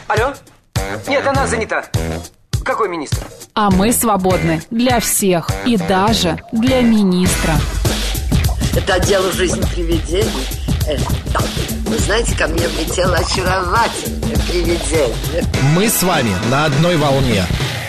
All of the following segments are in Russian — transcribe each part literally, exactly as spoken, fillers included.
Алло? Нет, она занята. Какой министр? А мы свободны для всех и даже для министра. Это дело жизни привидений. Э, да. Вы знаете, ко мне влетело очаровательное привидение. Мы с вами на одной волне.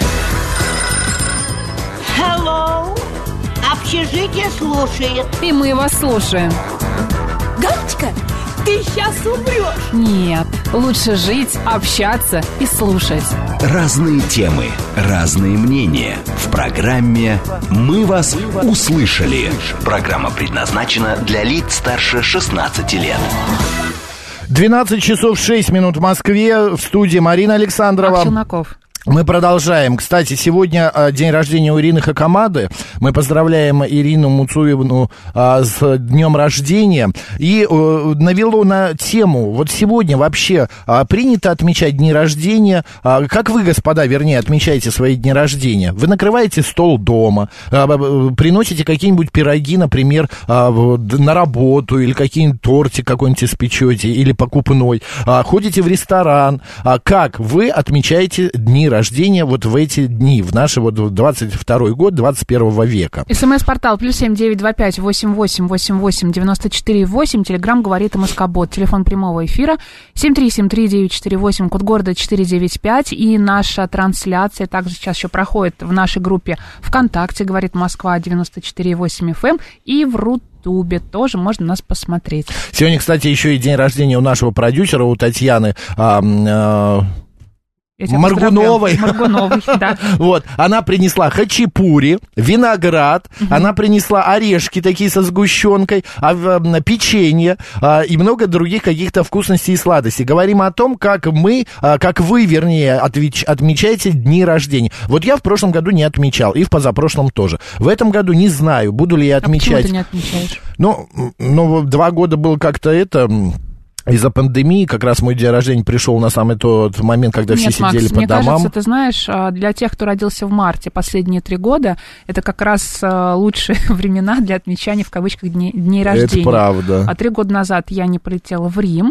Hello. Общежитие слушает. И мы вас слушаем. Галочка, ты сейчас умрешь. Нет, лучше жить, общаться и слушать. Разные темы, разные мнения. В программе «Мы вас услышали». Программа предназначена для лиц старше шестнадцати лет. двенадцать часов шесть минут в Москве. В студии Марина Александрова. Челноков. Мы продолжаем. Кстати, сегодня а, день рождения у Ирины Хакамады. Мы поздравляем Ирину Муцуевну а, с днем рождения. И а, навело на тему. Вот сегодня вообще а, принято отмечать дни рождения. А, как вы, господа, вернее, отмечаете свои дни рождения? Вы накрываете стол дома, а, приносите какие-нибудь пироги, например, а, на работу, или какие-нибудь тортик какой-нибудь испечете, или покупной. А, ходите в ресторан. А, как вы отмечаете дни рождения? рождения вот в эти дни, в наш вот двадцать второй год, двадцать первого века. СМС-портал плюс семь девять два пять восемь восемь восемь восемь девяносто четыре восемь. Телеграмм говорит МСК-бот. Телефон прямого эфира семь три семь три девять четыре восемь, код города четыре девять пять. И наша трансляция также сейчас еще проходит в нашей группе ВКонтакте, говорит Москва девяносто четыре восемь эф эм, и в Рутубе тоже можно нас посмотреть. Сегодня, кстати, еще и день рождения у нашего продюсера, у Татьяны а, а... Моргуновой. Моргуновой, да. Вот, она принесла хачапури, виноград, угу. Она принесла орешки такие со сгущенкой, а, а, печенье а, и много других каких-то вкусностей и сладостей. Говорим о том, как мы, а, как вы, вернее, отвеч, отмечаете дни рождения. Вот я в прошлом году не отмечал, и в позапрошлом тоже. В этом году не знаю, буду ли я отмечать. А почему ты не отмечаешь? Ну, ну, два года было как-то это... Из-за пандемии как раз мой день рождения пришел на самый тот момент, когда Нет, все Макс, сидели по мне домам. Кажется, ты знаешь, для тех, кто родился в марте последние три года, это как раз лучшие времена для отмечания, в кавычках, дней, дней рождения. Это правда. А три года назад я не полетела в Рим.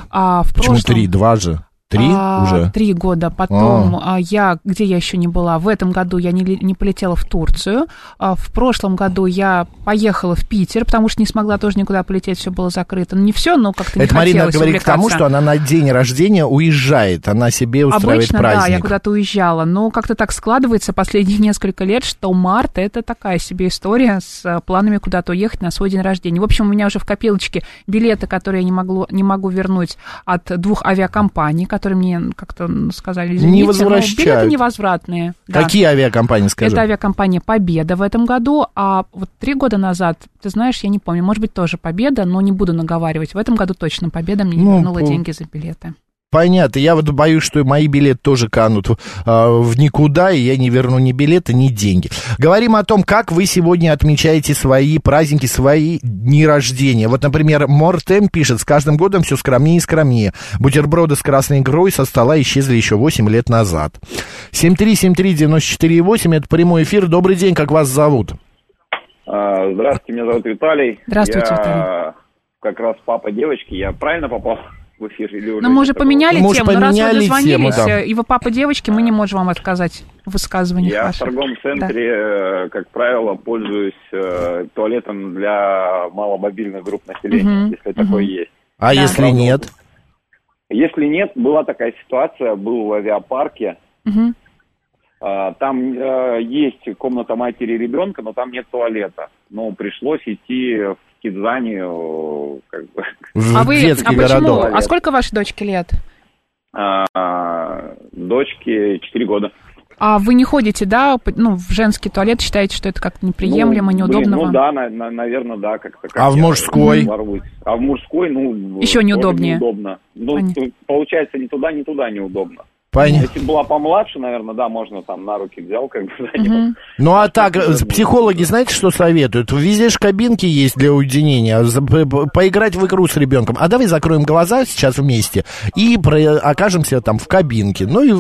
А в Почему прошлом... три? Два же? Три а, уже? Три года. Потом а. я, где я еще не была, в этом году я не, не полетела в Турцию. А в прошлом году я поехала в Питер, потому что не смогла тоже никуда полететь, все было закрыто. Ну, не все, но как-то не Это хотелось Марина говорит увлекаться. к тому, что она на день рождения уезжает, она себе устраивает Обычно, праздник. да, я куда-то уезжала, но как-то так складывается последние несколько лет, что март — это такая себе история с планами куда-то уехать на свой день рождения. В общем, у меня уже в копилочке билеты, которые я не, моглу, не могу вернуть от двух авиакомпаний, которые мне как-то сказали, извините, не возвращают. Но билеты невозвратные. Какие да. авиакомпании, скажи? Это авиакомпания «Победа» в этом году, а вот три года назад, ты знаешь, я не помню, может быть, тоже «Победа», но не буду наговаривать. В этом году точно «Победа» мне не ну, вернула по... деньги за билеты. Понятно. Я вот боюсь, что мои билеты тоже канут э, в никуда, и я не верну ни билеты, ни деньги. Говорим о том, как вы сегодня отмечаете свои праздники, свои дни рождения. Вот, например, Мортем пишет: с каждым годом все скромнее и скромнее. Бутерброды с красной икрой со стола исчезли еще восемь лет назад. семь три семь три девяносто четыре восемь, это прямой эфир. Добрый день, как вас зовут? Здравствуйте, меня зовут Виталий. Здравствуйте, я Виталий. Как раз папа девочки. Я правильно попал в эфир? Или уже но мы уже поменяли мы тему, но раз вы дозвонились, тему, да. и вы папа девочки, мы не можем вам отказать в высказываниях Я ваших. в торговом центре, да. как правило, пользуюсь э, туалетом для маломобильных групп населения, угу. если угу. такое есть. А да. если Правда, нет? Если нет, была такая ситуация, был в авиапарке, угу. э, там э, есть комната матери и ребенка, но там нет туалета. Но пришлось идти в Кидзанию, как бы. А вы, а почему? городок. А сколько вашей дочке лет? А, дочке четыре года. А вы не ходите, да, ну, в женский туалет, считаете, что это как-то неприемлемо, ну, неудобно блин, ну, вам? Ну да, на, на, наверное, да, как-то. Как а в мужской? Ворвусь. А в мужской, ну... Еще неудобнее. неудобно. Ну, Понятно. Получается, ни туда, ни туда неудобно. Понятно. Если была помладше, наверное, да, можно там на руки взял, как бы занес. Угу. Ну а так, психологи, знаете, что советуют? Везде же кабинки есть для уединения, поиграть в игру с ребенком. А давай закроем глаза сейчас вместе и окажемся там в кабинке. Ну и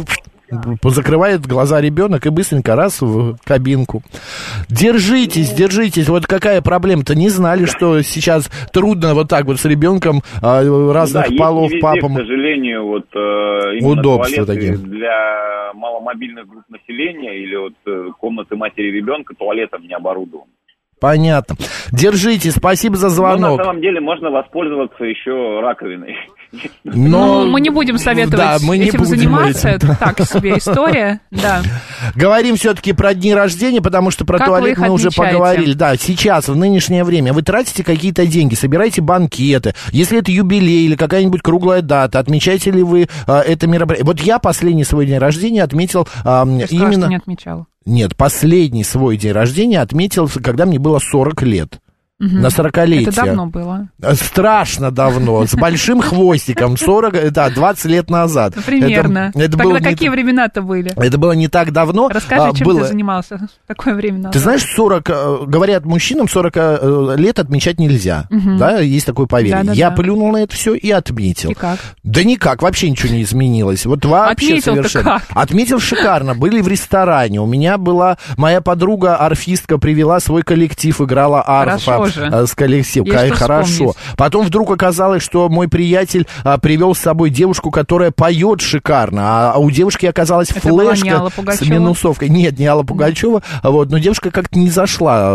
Закрывает глаза ребенок и быстренько раз в кабинку. Держитесь, держитесь. Вот какая проблема-то? Не знали, что сейчас трудно вот так вот с ребенком разных да, полов есть папам. К сожалению, вот именно удобства туалеты такие. для маломобильных групп населения или вот комнаты матери ребенка туалетом не оборудованы. Понятно. Держите, спасибо за звонок. Но на самом деле можно воспользоваться еще раковиной. Но... Ну, мы не будем советовать да, мы не этим будем заниматься. этим. Это так себе история. Да. Говорим все-таки про дни рождения, потому что про как туалет мы отмечаете? уже поговорили. Да, сейчас, в нынешнее время, вы тратите какие-то деньги, собираете банкеты. Если это юбилей или какая-нибудь круглая дата, отмечаете ли вы а, это мероприятие? Вот я последний свой день рождения отметил а, Ты именно... сказала, что не отмечала. Нет, последний свой день рождения отметил, когда мне было сорок лет. Угу. На сорокалетие. Это давно было. Страшно давно, с большим хвостиком, сорок, да, двадцать лет назад. Ну, примерно. Это, это Тогда было какие не... времена-то были? Это было не так давно. Расскажи, а, чем было... ты занимался в такое время назад. Ты знаешь, сорок, говорят, мужчинам сорок лет отмечать нельзя. Угу. Да, есть такое поверье. Да, да, Я да. плюнул на это все и отметил. И как? Да никак, вообще ничего не изменилось. Вот вообще Отметил-то совершенно. как? Отметил шикарно. Были в ресторане. У меня была моя подруга арфистка, привела свой коллектив, играла арфа с коллективом. Хорошо. Вспомнить. Потом вдруг оказалось, что мой приятель а, привел с собой девушку, которая поет шикарно, а, а у девушки оказалась это флешка с минусовкой. Нет, не Алла Пугачева, да. Вот, но девушка как-то не зашла,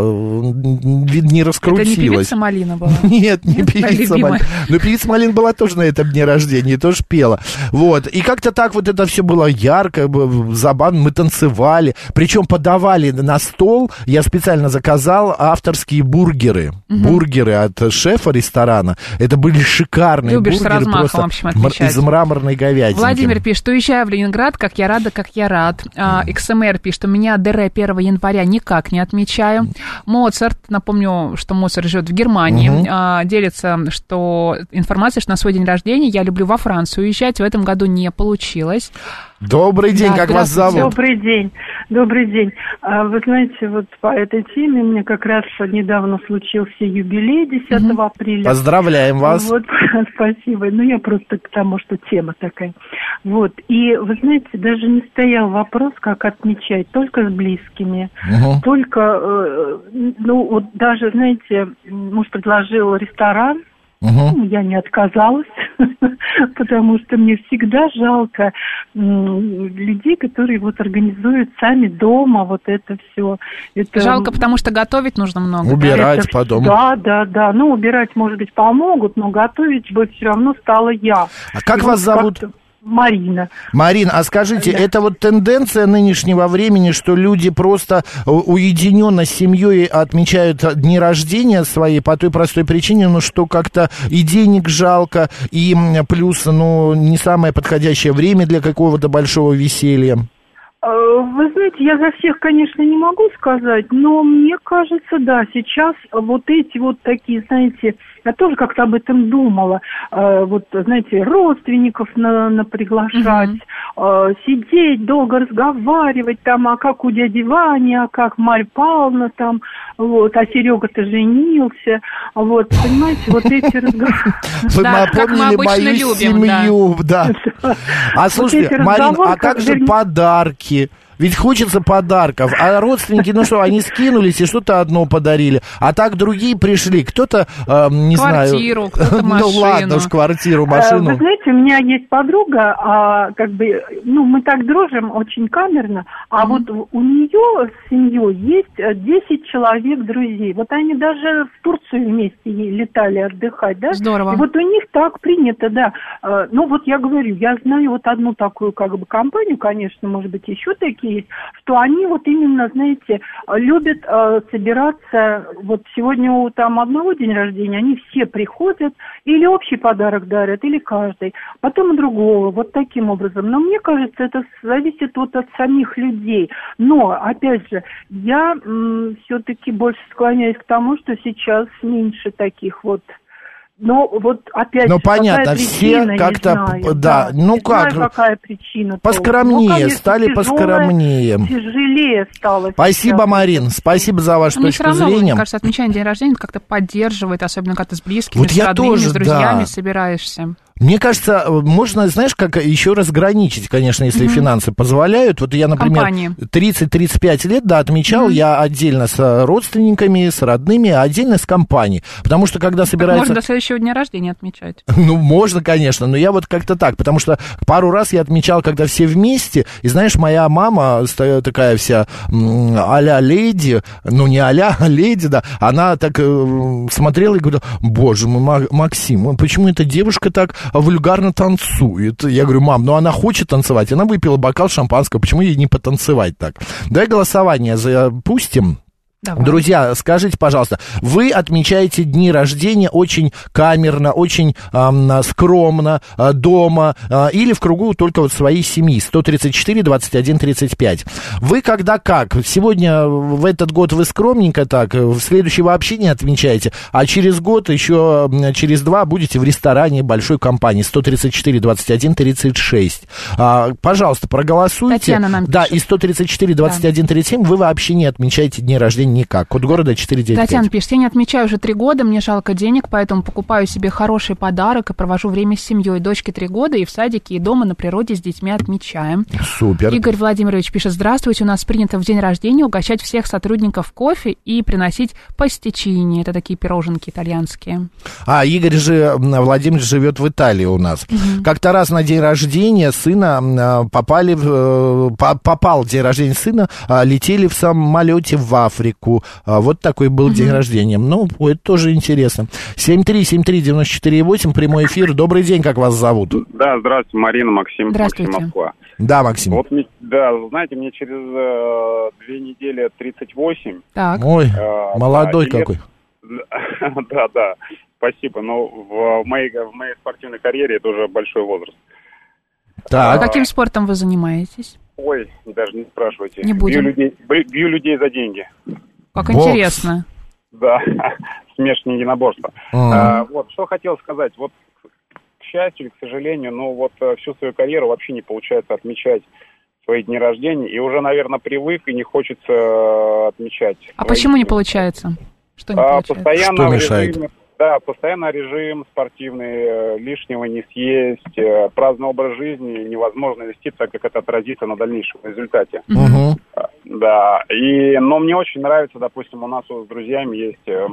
не раскрутилась. Это не певица Малина была? Нет, не певица Малина. Но певица Малина была тоже на этом дне рождения, тоже пела. Вот, и как-то так вот это все было ярко, забавно, мы танцевали, причем подавали на стол, я специально заказал авторские бургеры, угу. бургеры от шефа ресторана. Это были шикарные Любишь бургеры. с размахом, просто в общем, отмечать. Из мраморной говядины. Владимир пишет, уезжаю в Ленинград, как я рада, как я рад. А, икс эм эр пишет, у меня ДР первого января никак не отмечаю. Моцарт, напомню, что Моцарт живет в Германии, угу. а, делится, что информация, что на свой день рождения я люблю во Францию уезжать. В этом году не получилось. Добрый день, да, как вас зовут? Добрый день, добрый день. Вы знаете, вот по этой теме мне как раз недавно случился юбилей десятого апреля. Поздравляем вас. Вот, спасибо. Ну, я просто к тому, что тема такая. Вот, и вы знаете, даже не стоял вопрос, как отмечать, только с близкими, угу. только, ну, вот даже, знаете, муж предложил ресторан. Угу. Я не отказалась, потому что мне всегда жалко людей, которые вот организуют сами дома вот это все. Это... Жалко, потому что готовить нужно много. Убирать это... потом. Да, да, да. Ну, убирать, может быть, помогут, но готовить бы все равно стала я. А как И вас вот зовут? Как-то... Марина. Марина, а скажите, да. это вот тенденция нынешнего времени, что люди просто уединенно с семьей отмечают дни рождения свои по той простой причине, ну, что как-то и денег жалко, и плюс, ну, не самое подходящее время для какого-то большого веселья? Вы знаете, я за всех, конечно, не могу сказать, но мне кажется, да, сейчас вот эти вот такие, знаете, я тоже как-то об этом думала, вот, знаете, родственников на, на приглашать, mm-hmm. сидеть, долго разговаривать, там, а как у дяди Вани, а как Марья Павловна, там, вот, а Серега-то женился, вот, понимаете, вот эти разговоры. Вы напомнили мою семью, да. А слушайте, Марин, а как же подарки? Ведь хочется подарков, а родственники, ну что, они скинулись и что-то одно подарили, а так другие пришли, кто-то, э, не квартиру, знаю... кто-то машину. Ну ладно уж, квартиру, машину. Вы знаете, у меня есть подруга, а, как бы, ну, мы так дружим очень камерно, а mm-hmm. вот у нее с семьей есть десять человек друзей, вот они даже в Турцию вместе летали отдыхать, да? Здорово. И вот у них так принято, да. Ну, вот я говорю, я знаю вот одну такую, как бы, компанию, конечно, может быть, еще такие есть, что они вот именно, знаете, любят э, собираться, вот сегодня у там одного день рождения, они все приходят, или общий подарок дарят, или каждый, потом и другого, вот таким образом. Но мне кажется, это зависит вот от самих людей. Но, опять же, я м, все-таки больше склоняюсь к тому, что сейчас меньше таких вот. Но вот опять ну, же, понятно, какая все причина, как-то, знаю, да, да, ну не как, знаю, какая причина. поскромнее, ну, конечно, стали тяжелое, поскромнее. Тяжелее стало. Спасибо, сейчас. Марин, спасибо за вашу Но точку все равно, зрения. Мне кажется, отмечание день рождения как-то поддерживает, особенно когда ты с близкими, вот с я родными, тоже, с друзьями да. собираешься. Мне кажется, можно, знаешь, как еще разграничить, конечно, если mm-hmm. финансы позволяют. Вот я, например, тридцать-тридцать пять лет, да, отмечал, mm-hmm. я отдельно с родственниками, с родными, а отдельно с компанией. Потому что, когда собирается... Можно до следующего дня рождения отмечать. Ну, можно, конечно, но я вот как-то так, потому что пару раз я отмечал, когда все вместе, и, знаешь, моя мама такая вся а-ля леди, ну, не а-ля, а леди, да, она так э, смотрела и говорила: боже мой, Максим, почему эта девушка так вульгарно танцует? Я говорю: мам, ну она хочет танцевать, она выпила бокал шампанского, почему ей не потанцевать так? Давай голосование запустим. Давай. Друзья, скажите, пожалуйста, вы отмечаете дни рождения очень камерно, очень э, скромно, э, дома э, или в кругу только вот своей семьи? сто тридцать четыре двадцать один тридцать пять. Вы когда как? Сегодня, в этот год вы скромненько так, в следующий вообще не отмечаете, а через год, еще через два будете в ресторане большой компании. сто тридцать четыре двадцать один тридцать шесть. А, пожалуйста, проголосуйте. Татьяна нам да, пишет. И сто тридцать четыре двадцать один тридцать семь вы вообще не отмечаете дни рождения никак. Код города четыре девять пять. Татьяна пишет: я не отмечаю уже три года, мне жалко денег, поэтому покупаю себе хороший подарок и провожу время с семьей. Дочке три года, и в садике, и дома на природе с детьми отмечаем. Супер. Игорь Владимирович пишет: здравствуйте, у нас принято в день рождения угощать всех сотрудников кофе и приносить пастичини. Это такие пироженки итальянские. А, Игорь же, Владимир живет в Италии у нас. Угу. Как-то раз на день рождения сына попали, попал день рождения сына, летели в самолете в Африку. Вот такой был uh-huh. день рождения. Ну, это тоже интересно. семь три семь три девять четыре восемь, прямой эфир. Добрый день, как вас зовут? Да, здравствуйте, Марина, Максим. Здравствуйте. Максим, Москва. Да, Максим. Вот, да, знаете, мне через э, две недели тридцать восемь. Так. Ой, э, молодой да, какой. Да, да, спасибо. Но в моей, в моей спортивной карьере это уже большой возраст. Так. А каким спортом вы занимаетесь? Ой, даже не спрашивайте. Не будем. Бью людей, бью людей за деньги. Как Бокс. Интересно. Да, смешанные единоборства. А, вот, что хотел сказать. Вот, к счастью или к сожалению, ну вот всю свою карьеру вообще не получается отмечать свои дни рождения. И уже, наверное, привык и не хочется отмечать. А почему дни. Не получается? Что не а, получается? Постоянно что мешает? Режиме, да, постоянно режим спортивный, лишнего не съесть, праздный образ жизни невозможно вести, так как это отразится на дальнейшем результате. Угу. Да, и, но мне очень нравится, допустим, у нас с друзьями есть э,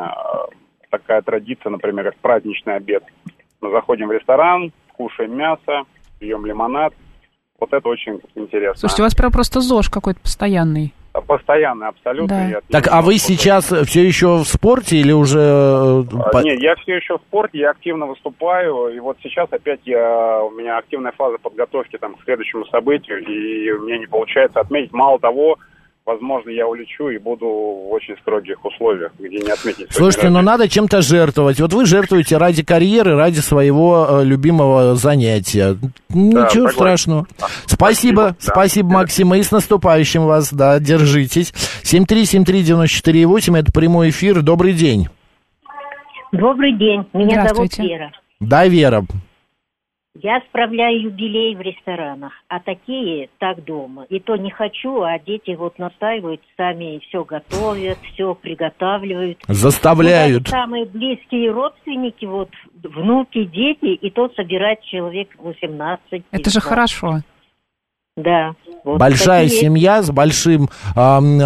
такая традиция, например, как праздничный обед. Мы заходим в ресторан, кушаем мясо, пьем лимонад. Вот это очень интересно. Слушайте, у вас прям просто ЗОЖ какой-то постоянный. Постоянно, абсолютно. Да. Так, а вы сейчас все еще в спорте или уже... А, нет, я все еще в спорте, я активно выступаю, и вот сейчас опять я, у меня активная фаза подготовки там, к следующему событию, и у меня не получается отметить. Мало того, возможно, я улечу и буду в очень строгих условиях, где не отметить. Слушайте, но надо чем-то жертвовать. Вот вы жертвуете ради карьеры, ради своего э, любимого занятия. Ничего да, страшного. А, спасибо, спасибо, да. спасибо, Максим, и с наступающим вас, да, держитесь. семь три семь три девять четыре восемь, это прямой эфир. Добрый день. Добрый день, меня зовут Вера. Да, Вера. Я справляю юбилей в ресторанах, а такие так дома. И то не хочу, а дети вот настаивают, сами все готовят, все приготавливают. Заставляют. Вот самые близкие родственники, вот внуки, дети, и то собирать человек восемнадцать. Это же хорошо. Да. Вот большая такие... семья с большим, э,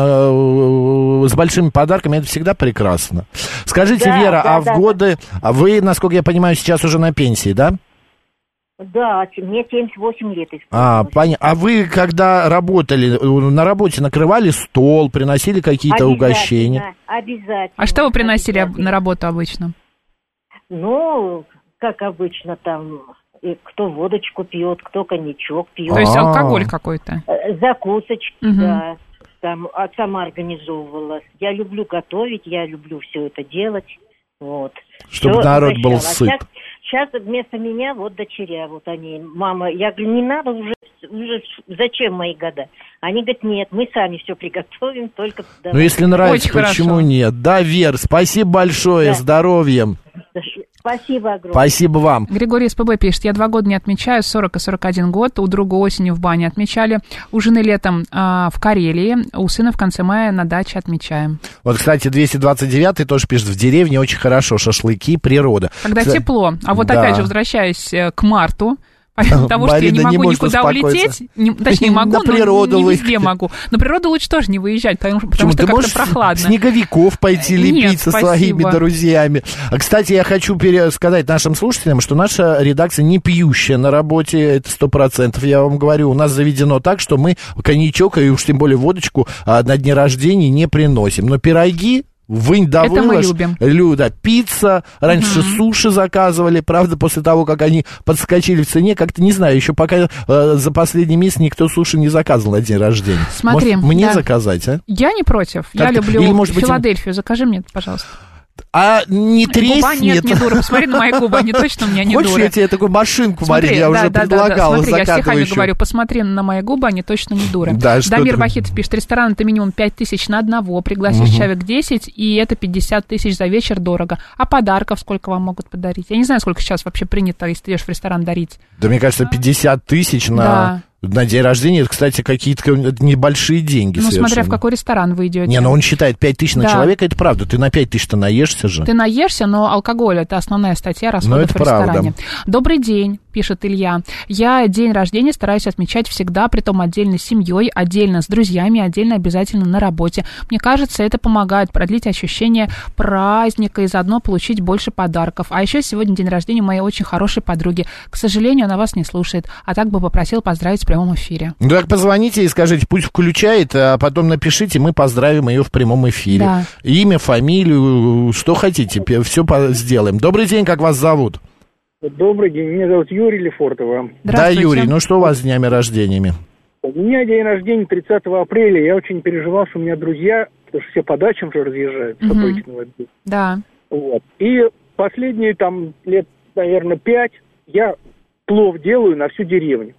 э, с большими подарками, это всегда прекрасно. Скажите, да, Вера, да, а да, в годы, да. вы, насколько я понимаю, сейчас уже на пенсии, да? Да, мне семьдесят восемь лет исполнилось. А, понятно. А вы, когда работали, на работе накрывали стол, приносили какие-то угощения? Обязательно. А что вы приносили на работу обычно? Ну, как обычно, там, кто водочку пьет, кто коньячок пьет. То есть алкоголь какой-то? Закусочки, угу. Да. Там, а сама организовывала. Я люблю готовить, я люблю все это делать. Вот. Чтобы все народ был а сыт. Сейчас, сейчас вместо меня вот дочеря, вот они, мама, я говорю, не надо уже, уже зачем мои года? Они говорят, нет, мы сами все приготовим, только... Ну, если нравится, очень почему хорошо. Нет? Да, Вер, спасибо большое, да. Здоровья. Спасибо огромное. Спасибо вам. Григорий СПБ пишет, я два года не отмечаю, сорок и сорок один год, у друга осенью в бане отмечали, у жены летом а, в Карелии, у сына в конце мая на даче отмечаем. Вот, кстати, двести двадцать девятый тоже пишет, в деревне очень хорошо, шашлыки, природа. Когда Кстати, тепло, а вот да. опять же, возвращаясь к марту, помимо того, Марина что я не могу не никуда улететь, не, точнее, могу, на природу но не везде могу. На природу лучше тоже не выезжать, потому, потому что ты как-то можешь прохладно. Снеговиков пойти лепить Нет, со спасибо. своими друзьями. А, кстати, я хочу сказать нашим слушателям, что наша редакция не пьющая на работе, это сто процентов, я вам говорю. У нас заведено так, что мы коньячок, и уж тем более водочку на дне рождения не приносим. Но пироги... Вынь да это вылажь. мы любим. Люда, пицца. Раньше uh-huh. суши заказывали. Правда, после того, как они подскочили в цене, как-то, не знаю, еще пока э, за последний месяц никто суши не заказывал на день рождения. Смотри. Может, мне да. заказать, а? Я не против. Как-то... Я люблю Или, может быть, Филадельфию. Закажи мне, пожалуйста. А не треснет? Губа нет, не дура. Посмотри на мои губы, они точно у меня не Хочешь, дуры. я тебе такую машинку, Смотри, Марина, я да, уже да, предлагала, да, да. Смотри, я стихами закатывающую. говорю, посмотри на мои губы, они точно не дуры. Да, что Дамир ты... Вахитов пишет, ресторан это минимум пять тысяч на одного, пригласишь угу. человек десять, и это пятьдесят тысяч за вечер дорого. А подарков сколько вам могут подарить? Я не знаю, сколько сейчас вообще принято, если ты идешь в ресторан, дарить. Да, мне кажется, пятьдесят тысяч на... Да. На день рождения, это, кстати, какие-то небольшие деньги. Ну, совершенно. смотря в какой ресторан вы идете. Не, ну он считает пять тысяч на да. человека, это правда. Ты на пять тысяч-то наешься же. Ты наешься, но алкоголь – это основная статья расходов в ресторане. Правда. Добрый день, пишет Илья. Я день рождения стараюсь отмечать всегда, притом отдельно с семьей, отдельно с друзьями, отдельно обязательно на работе. Мне кажется, это помогает продлить ощущение праздника и заодно получить больше подарков. А еще сегодня день рождения моей очень хорошей подруги. К сожалению, она вас не слушает, а так бы попросил поздравить в прямом эфире. Ну так позвоните и скажите, пусть включает, а потом напишите, мы поздравим ее в прямом эфире. Да. Имя, фамилию, что хотите, все сделаем. Добрый день, как вас зовут? Добрый день, меня зовут Юрий Лефортово. Да, Юрий, ну что у вас с днями рождениями? У меня день рождения тридцатого апреля, я очень переживал, что у меня друзья, потому что все по дачам же разъезжают, с Угу. обычного дня. Да. Вот. И последние там лет, наверное, пять я плов делаю на всю деревню.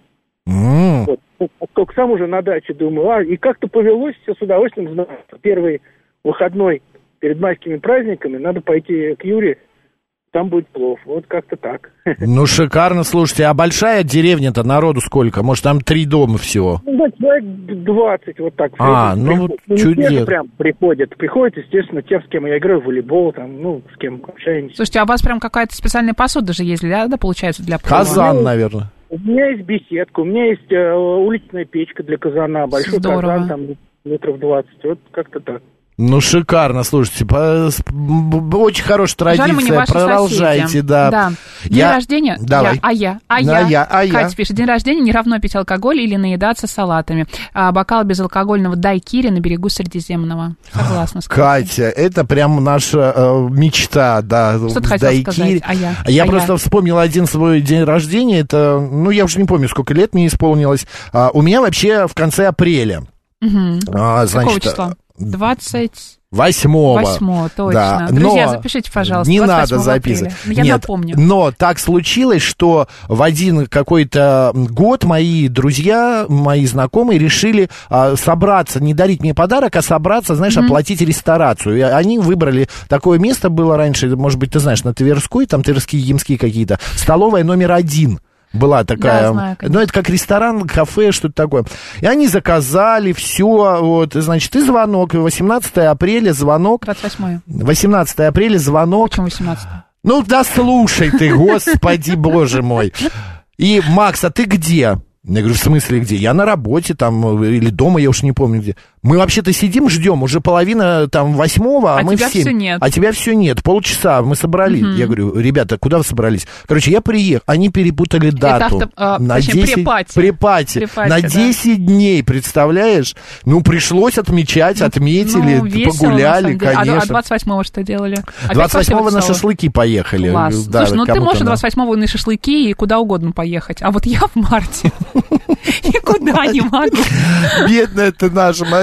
Mm. Вот. Только сам уже на даче думаю, а, и как-то повелось, все с удовольствием знаю. Первый выходной перед майскими праздниками надо пойти к Юре, там будет плов. Вот как-то так. Ну, шикарно, слушайте, а большая деревня-то, народу сколько? Может, там три дома всего? Ну, да, человек двадцать, вот так. А, ну, вот ну, чудес. Те же прям приходят. Приходят, естественно, те, с кем я играю в волейбол, там, ну, с кем общаемся. Слушайте, а у вас прям какая-то специальная посуда же есть, да, да получается, для плова? Казан, ну, наверное. У меня есть беседка, у меня есть э, уличная печка для казана, большой Здорово. казан, там, метров двадцать, вот как-то так. Ну, шикарно, слушайте, по, с, б, очень хорошая традиция, Жаль, мы не ваши продолжайте, соседи. да. да. День я... рождения, Давай. я, а я, а а я. я, а Катя я. пишет, день рождения не равно пить алкоголь или наедаться салатами. А, бокал безалкогольного дайкири на берегу Средиземного. Согласна с Катя, это прям наша э, мечта, да. Что ты хотела сказать? А я? Я а просто я. вспомнил один свой день рождения, это, ну, я уже не помню, сколько лет мне исполнилось. А, у меня вообще в конце апреля. Угу. А, значит, какого числа? двадцать... Восьмого. Восьмого, точно. Да. Друзья, но запишите, пожалуйста. Не надо записывать. Я Нет, напомню. Но так случилось, что в один какой-то год мои друзья, мои знакомые решили а, собраться, не дарить мне подарок, а собраться, знаешь, mm-hmm. оплатить ресторацию. И они выбрали, такое место было раньше, может быть, ты знаешь, на Тверской, там Тверские, Ямские какие-то, столовая номер один. Была такая, да, знаю, ну, это как ресторан, кафе, что-то такое. И они заказали все, вот, значит, и звонок, восемнадцатого апреля звонок. двадцать восьмое. восемнадцатого апреля звонок. Почему восемнадцатого? Ну, да слушай ты, господи, боже мой. И, Макс, а ты где? Я говорю, в смысле где? Я на работе там, или дома, я уж не помню где. Мы вообще-то сидим, ждем, уже половина там восьмого, а, а мы тебя в семь. Все нет. А тебя все нет, полчаса мы собрались. Угу. Я говорю, ребята, куда вы собрались? Короче, я приехал, они перепутали дату. Это авто, а, на точнее, десять, препати. Препати. Препати, на да. десять дней, представляешь? Ну, пришлось отмечать, ну, отметили, ну, весело, погуляли, конечно. А двадцать восьмого что делали? двадцать восьмого на шашлыки поехали. Класс. Да, слушай, ну ты можешь да. двадцать восьмого на шашлыки и куда угодно поехать. А вот я в марте никуда не могу. Бедная ты наша Мария.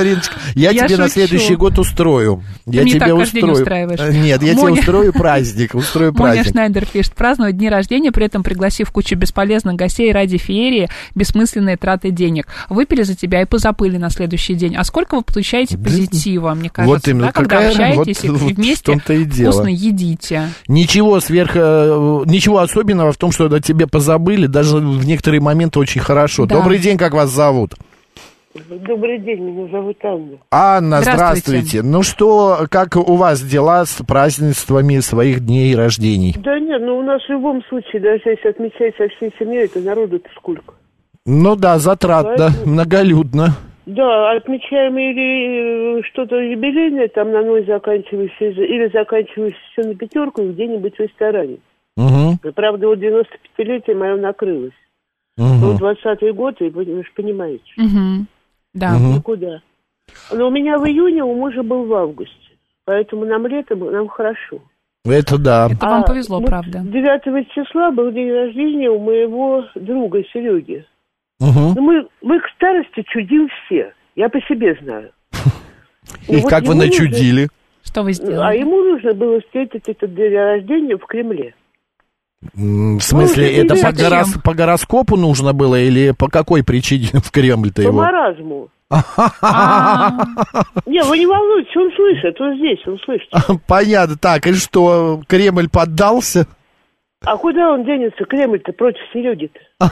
Мариночка, я, я тебе шучу. На следующий год устрою. Ты я мне тебе так устрою. День устраиваешь. Нет, я Моня... тебе устрою праздник. Устрою праздник. Моня Шнайдер пишет, праздновать дни рождения, при этом пригласив кучу бесполезных гостей ради феерии, бессмысленные траты денег. Выпили за тебя и позапыли на следующий день. А сколько вы получаете позитива, мне кажется, вот именно, да, когда общаетесь вот, и вместе вот и вкусно едите. Ничего сверх, ничего особенного в том, что о тебе позабыли, даже в некоторые моменты очень хорошо. Да. Добрый день, как вас зовут? Добрый день, меня зовут Анна. Анна, здравствуйте. здравствуйте. Ну что, как у вас дела с празднествами своих дней рождений? Да нет, ну у нас в любом случае, даже если отмечать со всей семьей, это народу-то сколько? Ну да, затратно, Поэтому... многолюдно. Да, отмечаем или что-то юбилейное, там на ноль заканчивающееся, или заканчивающееся все на пятерку где-нибудь в ресторане. Угу. Правда, вот девяносто пятилетие мое накрылось. Угу. Ну, двадцатый год, и вы же понимаете. Угу. Да. Никуда. Но у меня в июне, у мужа был в августе. Поэтому нам летом, нам хорошо. Это да. Это вам а повезло, вот правда. девятого числа был день рождения у моего друга Сереги. Угу. Но мы, мы к старости чудим все. Я по себе знаю. И вот как вы начудили? Нужно... Что вы сделали? А ему нужно было встретить этот день рождения в Кремле. В смысле, ну, это по, горос... по гороскопу нужно было или по какой причине в Кремль-то его? По маразму. Не, вы не волнуйтесь, он слышит, он здесь, он слышит. Понятно. Так, и что, Кремль поддался? А куда он денется, Кремль-то, против Сереги-то?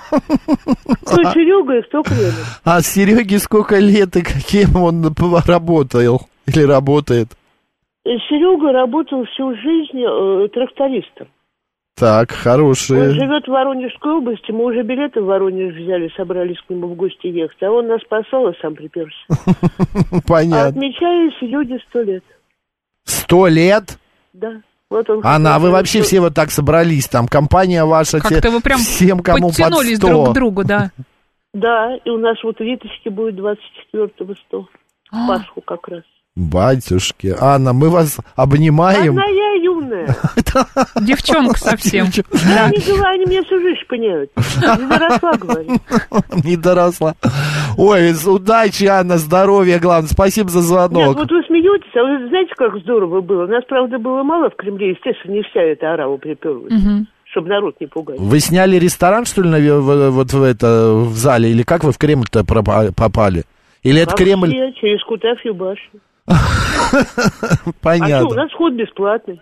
Кто Серега и кто Кремль? А Сереге сколько лет и каким он работал или работает? Серега работал всю жизнь э, трактористом. Так, хороший. Он живет в Воронежской области, мы уже билеты в Воронеж взяли, собрались к нему в гости ехать, а он нас спасал, а сам приперся. Понятно. А отмечались люди сто лет. Сто лет? Да. Вот он. Анна, а вы вообще все вот так собрались, там, компания ваша, как-то вы прям всем, кому под сто. Подтянулись друг к другу, да. Да, и у нас вот в Виточке будет двадцать четвёртого сто, в Пасху как раз. Батюшки, Анна, мы вас обнимаем. Одна я юная. Девчонка совсем. Они, они меня всю жизнь понимают. Не доросла, говорю. Не доросла. Ой, удачи, Анна, здоровья, главное. Спасибо за звонок. Нет, вот вы смеетесь, а вы знаете, как здорово было? Нас, правда, было мало в Кремле, естественно, не вся эта орава приперлась. Угу. Чтобы народ не пугать. Вы сняли ресторан, что ли, вот в, это, в зале? Или как вы в Кремль-то попали? Или это Вообще, Кремль? Через Кутафью башню. Понятно. А что, у нас вход бесплатный.